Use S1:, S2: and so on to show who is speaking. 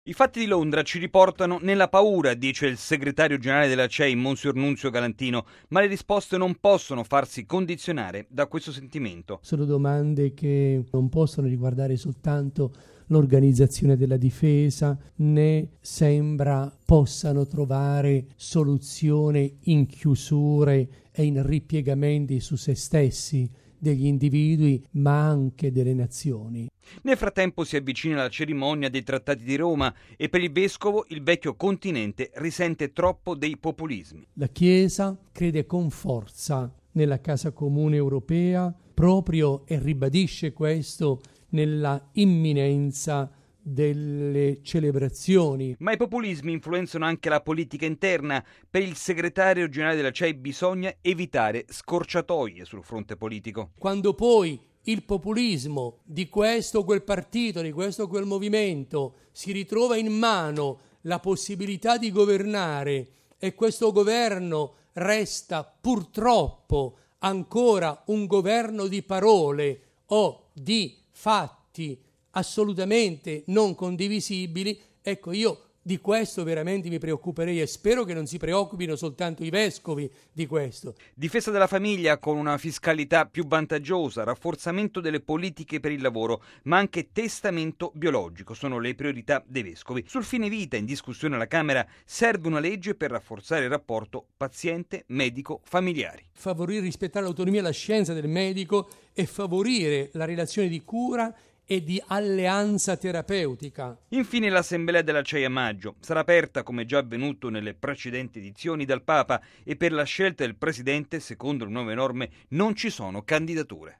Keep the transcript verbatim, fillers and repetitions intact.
S1: I fatti di Londra ci riportano nella paura, dice il segretario generale della C E I, Monsignor Nunzio Galantino, ma le risposte non possono farsi condizionare da questo sentimento.
S2: Sono domande che non possono riguardare soltanto l'organizzazione della difesa, né sembra possano trovare soluzione in chiusure e in ripiegamenti su se stessi degli individui, ma anche delle nazioni.
S1: Nel frattempo si avvicina la cerimonia dei Trattati di Roma e per il vescovo il vecchio continente risente troppo dei populismi.
S2: La Chiesa crede con forza nella casa comune europea proprio e ribadisce questo nella imminenza delle celebrazioni.
S1: Ma i populismi influenzano anche la politica interna. Per il segretario generale della C E I bisogna evitare scorciatoie sul fronte politico.
S2: Quando poi il populismo di questo o quel partito, di questo o quel movimento si ritrova in mano la possibilità di governare e questo governo resta purtroppo ancora un governo di parole o di fatti assolutamente non condivisibili, ecco, io di questo veramente mi preoccuperei e spero che non si preoccupino soltanto i vescovi di questo.
S1: Difesa della famiglia con una fiscalità più vantaggiosa, rafforzamento delle politiche per il lavoro, ma anche testamento biologico sono le priorità dei vescovi. Sul fine vita, in discussione alla Camera, serve una legge per rafforzare il rapporto paziente-medico-familiari.
S2: Favorire, rispettare l'autonomia e la scienza del medico e favorire la relazione di cura e di alleanza terapeutica.
S1: Infine l'Assemblea della C E I a maggio sarà aperta, come già avvenuto nelle precedenti edizioni, dal Papa e per la scelta del Presidente, secondo le nuove norme, non ci sono candidature.